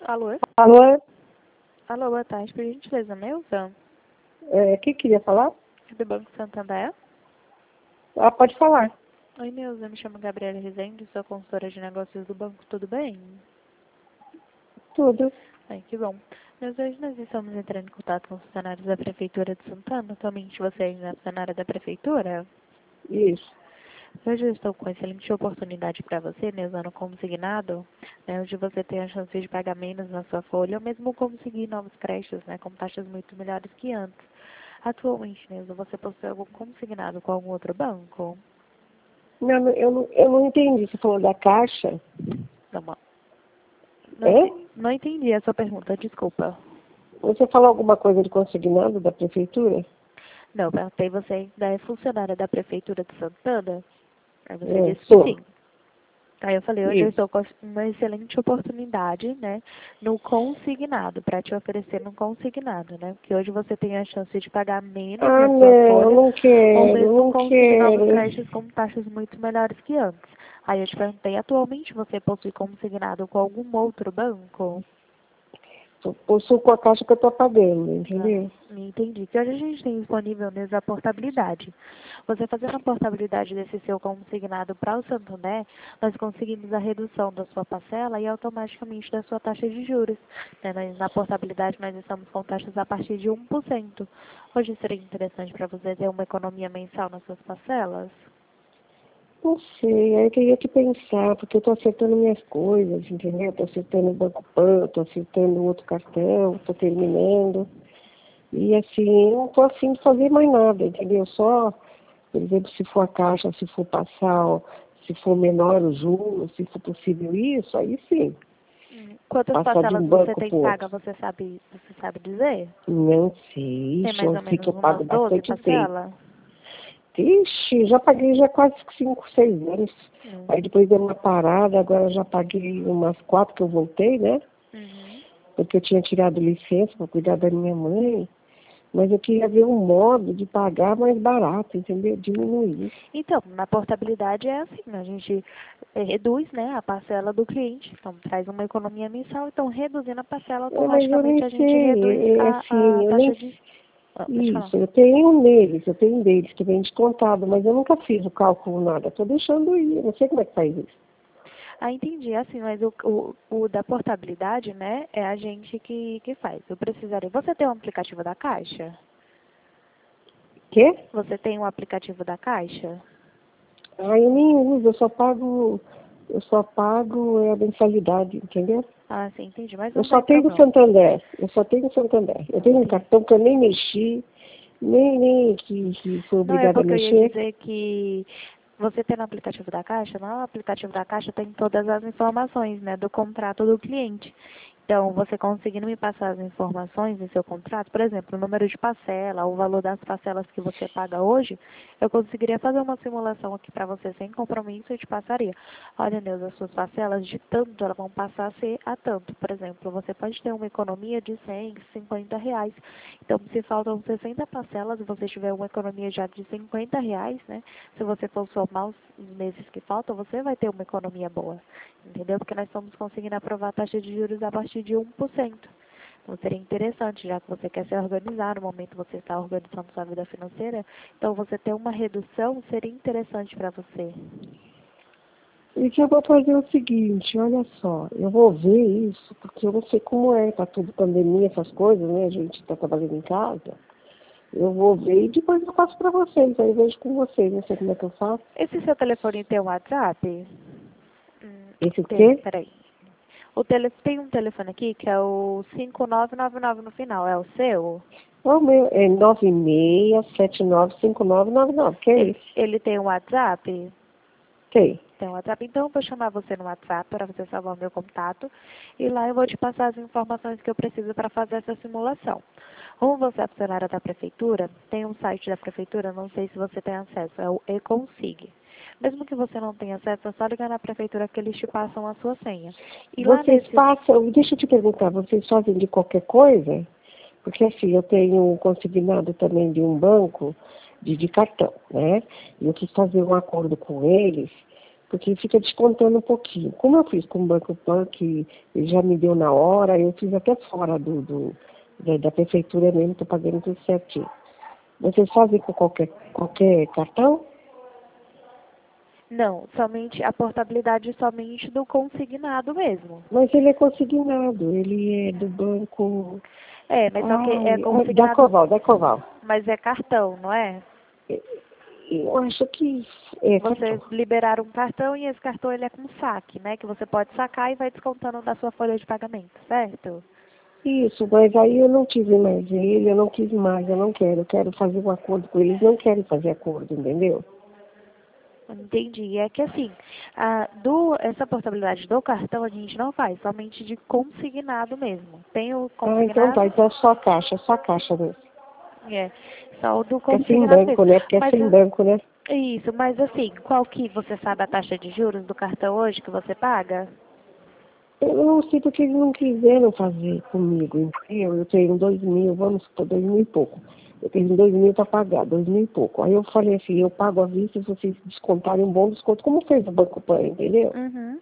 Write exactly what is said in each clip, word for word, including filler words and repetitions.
Alô? Alô, Alô, boa tarde. Por gentileza, Neuza? é, quem queria falar? É do Banco Santander? Ah, pode falar. Oi, Neuza. Me chamo Gabriela Rezende, sou consultora de negócios do banco. Tudo bem? Tudo. Ai, que bom. Neuza, hoje nós estamos entrando em contato com os funcionários da Prefeitura de Santana. Atualmente você ainda é funcionária da Prefeitura? Isso. Hoje eu estou com excelente oportunidade para você, Neuza, no consignado, né, onde você tem a chance de pagar menos na sua folha, ou mesmo conseguir novos créditos, né, com taxas muito melhores que antes. Atualmente, Neuza, você possui algum consignado com algum outro banco? Não, não, eu, não, eu não entendi. Você falou da Caixa? Não, não, É? ente- não entendi a sua pergunta, desculpa. Você falou alguma coisa de consignado da Prefeitura? Não, perguntei, você ainda é funcionária da Prefeitura de Santana? Aí você É, disse que sim. sou. Aí eu falei, hoje eu Isso. estou com uma excelente oportunidade, né, no consignado, para te oferecer no consignado, né, porque hoje você tem a chance de pagar menos Ah, na sua não, folha, não ou quero, mesmo não conseguir novos quero. créditos com taxas muito melhores que antes. Aí eu te perguntei, atualmente você possui consignado com algum outro banco? Eu sou com a Caixa que eu estou pagando, Ah, entendeu? entendi. Que hoje a gente tem disponível mesmo a portabilidade. Você fazendo a portabilidade desse seu consignado para o Santander, nós conseguimos a redução da sua parcela e automaticamente da sua taxa de juros. Né? Nós- Na portabilidade nós estamos com taxas a partir de um por cento. Hoje seria interessante para você ter uma economia mensal nas suas parcelas? Não sei, aí eu teria que pensar, porque eu estou acertando minhas coisas, entendeu? Estou acertando o Banco Pan, estou acertando outro cartão, estou terminando. E assim, eu não estou afim de fazer mais nada, entendeu? Só, por exemplo, se for a Caixa, se for passar, ó, se for menor o juros, se for possível isso, aí sim, Hum. Quantas passar de parcelas um você banco tem para o paga, outro. você sabe, você sabe dizer? Não sei, Tem isso mais eu ou sei que menos eu umas pago doze bastante tempo. parcelas? Ixi, já paguei já quase cinco, seis anos. Hum. Aí depois deu uma parada, agora já paguei umas quatro que eu voltei, né? Uhum. Porque eu tinha tirado licença para cuidar da minha mãe. Mas eu queria ver um modo de pagar mais barato, entendeu? Diminuir. Então, na portabilidade é assim, a gente eh, reduz, né, a parcela do cliente, então traz uma economia mensal, então reduzindo a parcela, É, mas eu automaticamente nem a gente reduz sei, é, a, a assim, eu nem taxa sei. de... Ah, pode falar. Isso, eu tenho neles, eu tenho deles que vem descontado, mas eu nunca fiz o cálculo nada, estou deixando ir, eu não sei como é que faz isso. Ah, entendi, assim, mas o, o, o da portabilidade, né, é a gente que, que faz. Eu precisaria... Você tem um aplicativo da Caixa? Quê? Você tem um aplicativo da Caixa? Ah, eu nem uso, eu só pago, eu só pago é, a mensalidade, entendeu? Ah, sim, entendi, mas Eu não só tem tenho o problema. Santander, eu só tenho o Santander. Eu Não, tenho um entendi. cartão que eu nem mexi, nem, nem que, que fui Não, é obrigada a porque eu ia mexer. dizer que você tem no aplicativo da Caixa, no aplicativo da Caixa tem todas as informações, né, do contrato do cliente. Então, você conseguindo me passar as informações do seu contrato, por exemplo, o número de parcela, o valor das parcelas que você paga hoje, eu conseguiria fazer uma simulação aqui para você sem compromisso e te passaria. Olha, Neuza, as suas parcelas de tanto, elas vão passar a ser a tanto. Por exemplo, você pode ter uma economia de cem, cinquenta reais. Então, se faltam sessenta parcelas e você tiver uma economia já de cinquenta reais, né? Se você for somar os meses que faltam, você vai ter uma economia boa. Entendeu? Porque nós estamos conseguindo aprovar a taxa de juros a partir de um por cento. Então, seria interessante, já que você quer se organizar, no momento que você está organizando sua vida financeira, então você ter uma redução seria interessante para você. E que eu vou fazer o seguinte, olha só, eu vou ver isso, porque eu não sei como é, tá tudo pandemia, essas coisas, né? A gente está trabalhando em casa. Eu vou ver e depois eu passo para vocês, aí eu vejo com vocês, não sei como é que eu faço. Esse seu telefone tem um WhatsApp? Hum, Esse o tem, quê? peraí. O tele, tem um telefone aqui que é o cinco nove nove nove no final, é o seu? O meu é nove seis sete nove cinco nove nove nove, que é Ele, isso? ele tem um WhatsApp? Tem. Tem um WhatsApp, então eu vou chamar você no WhatsApp para você salvar o meu contato e lá eu vou te passar as informações que eu preciso para fazer essa simulação. Como você é funcionária da prefeitura, tem um site da prefeitura, não sei se você tem acesso, é o eConsig. Mesmo que você não tenha acesso, é só ligar na prefeitura que eles te passam a sua senha. E lá Vocês nesse... passam, deixa eu te perguntar, vocês fazem de qualquer coisa? Porque assim, eu tenho um consignado também de um banco de, de cartão, né? E eu quis fazer um acordo com eles, porque fica descontando um pouquinho. Como eu fiz com o Banco Pan, que ele já me deu na hora, eu fiz até fora do, do, da, da prefeitura mesmo, estou pagando tudo certinho. Vocês fazem com qualquer, qualquer cartão? Não, somente a portabilidade somente do consignado mesmo. Mas ele é consignado, ele é do banco... É, mas só que é Ai, é da consignado, Coval, da Coval. mas é cartão, não é? Eu acho que é Você cartão. liberar um cartão e esse cartão ele é com saque, né? Que você pode sacar e vai descontando da sua folha de pagamento, certo? Isso, mas aí eu não tive mais ele, eu não quis mais, eu não quero. Eu quero fazer um acordo com eles, não querem fazer acordo, entendeu? Entendi. É que assim, a, do, essa portabilidade do cartão a gente não faz, somente de consignado mesmo. Tem o Ah, então tá, consignado, então é só a caixa, só a caixa mesmo. é, só o do Porque é sem consignado mesmo. banco, né? Porque é Mas sem banco, né? é isso, mas assim, qual que você sabe a taxa de juros do cartão hoje que você paga? Eu não sei porque eles não quiseram fazer comigo, entendeu? Eu tenho dois mil, vamos supor, dois mil e pouco. Eu tenho dois mil para pagar, dois mil e pouco. Aí eu falei assim, eu pago à vista se vocês descontarem um bom desconto, como fez o Banco Pan, entendeu? Uhum.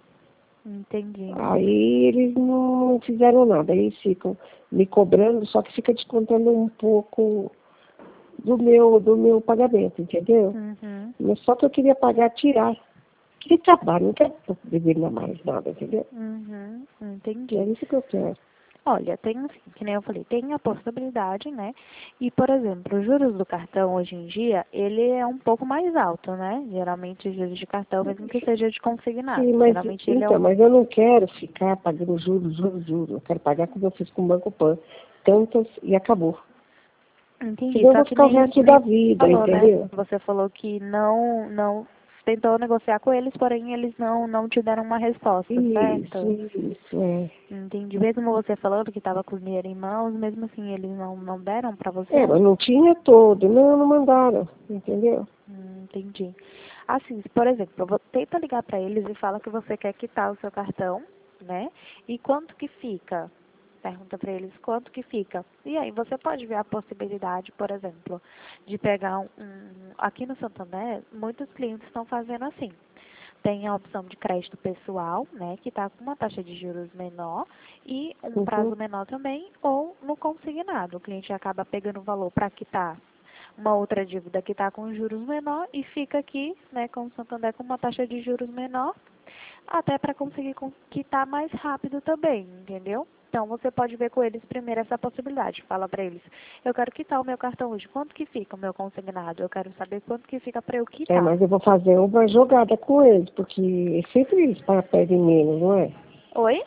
Entendi. Aí eles não fizeram nada, eles ficam me cobrando, só que fica descontando um pouco do meu, do meu pagamento, entendeu? Uhum. Mas só que eu queria pagar, tirar. Que trabalho, não quero dever mais nada, entendeu? Uhum. É Entendi. isso que eu quero. Olha, tem assim, que nem eu falei, tem a possibilidade, né? E, por exemplo, os juros do cartão hoje em dia, ele é um pouco mais alto, né? Geralmente os juros de cartão, mesmo que seja de consignado. Sim, mas Geralmente ele é então, um... mas eu não quero ficar pagando juros, juros, juros. Eu quero pagar como eu fiz com o Banco Pan. Tantas e acabou. Entendi, Senão eu só vou que ficar o nem, resto nem da você vida, falou, né? entendeu? Você falou que não, não tentou negociar com eles, porém eles não, não te deram uma resposta, Isso, certo? isso, é. Entendi. Mesmo você falando que estava com o dinheiro em mãos, mesmo assim eles não, não deram para É, você? mas não tinha todo. Não, não mandaram, entendeu? Hum, entendi. Assim, se, por exemplo, vo- tenta ligar para eles e fala que você quer quitar o seu cartão, né? E quanto que fica? Pergunta para eles quanto que fica. E aí você pode ver a possibilidade, por exemplo, de pegar um, um- aqui no Santander, muitos clientes estão fazendo assim. Tem a opção de crédito pessoal, né, que está com uma taxa de juros menor e um Uhum. prazo menor também, ou no consignado. O cliente acaba pegando o valor para quitar uma outra dívida que está com juros menor e fica aqui, né, com o Santander com uma taxa de juros menor, até para conseguir con- quitar mais rápido também, entendeu? Então você pode ver com eles primeiro essa possibilidade. Fala para eles, eu quero quitar o meu cartão hoje, quanto que fica o meu consignado? Eu quero saber quanto que fica para eu É, quitar. mas eu vou fazer uma jogada com eles, porque sempre eles pa- pedem menos, não é? Oi?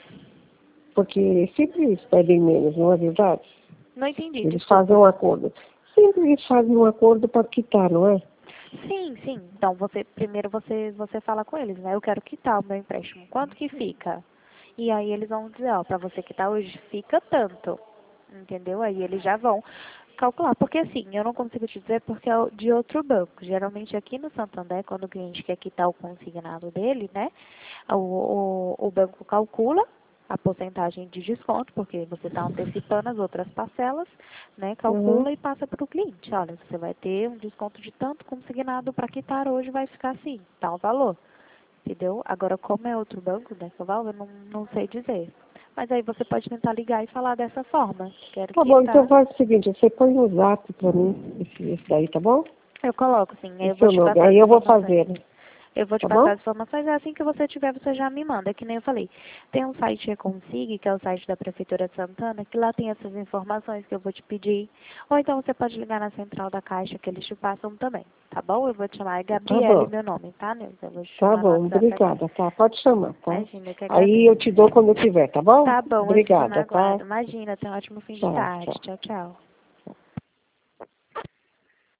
Porque sempre eles pedem menos, não é verdade? Não entendi, Eles fazem desculpa. um acordo. Sempre eles fazem um acordo para quitar, não é? Sim, sim. Então você primeiro você você fala com eles, né? Eu quero quitar o meu empréstimo. Quanto que fica? E aí eles vão dizer, ó, para você quitar hoje fica tanto. Entendeu? Aí eles já vão calcular. Porque assim, eu não consigo te dizer porque é o- de outro banco. Geralmente aqui no Santander, quando o cliente quer quitar o consignado dele, né? O, o, o banco calcula a porcentagem de desconto, porque você está antecipando as outras parcelas, né? Uhum. Calcula e passa para o cliente. Olha, você vai ter um desconto de tanto consignado para quitar hoje, vai ficar assim, tal valor. Entendeu? Agora, como é outro banco, né, Val, eu não, não sei dizer. Mas aí você pode tentar ligar e falar dessa forma. Quero Tá bom, então quitar. faz o seguinte, você põe no zap para mim, esse, esse daí, tá bom? Eu coloco, sim. Aí eu Esse vou seu te nome. passar Aí as eu vou informações. fazer, Eu vou te tá passar bom? as informações, é assim que você tiver, você já me manda, que nem eu falei. Tem um site Reconsig, que é o site da Prefeitura de Santana, que lá tem essas informações que eu vou te pedir. Ou então você pode ligar na central da Caixa, que eles te passam também, tá bom? Eu vou te chamar, é Tá Gabriele bom. meu nome, tá, Neuza? Eu vou te Tá chamar no bom, WhatsApp aqui. obrigada, tá? Pode chamar, tá? Imagina, eu que Aí eu agradeço. te dou quando eu tiver, tá bom? Tá bom, eu fico no Obrigada, tá? aguardo. Imagina, tenha um ótimo fim de Tchau, tarde. tchau. Tchau, tchau.